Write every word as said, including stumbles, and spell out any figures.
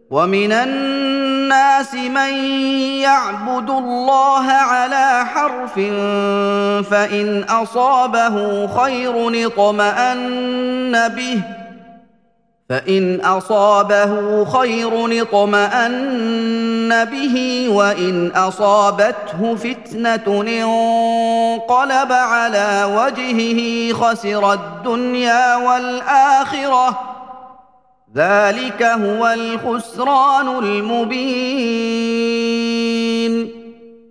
ومن الناس من يعبد الله على حرف فإن أصابه خير اطمأن به فإن أصابه خير اطمأن به وإن أصابته فتنة انقلب على وجهه خسر الدنيا والآخرة ذلك هو الخسران المبين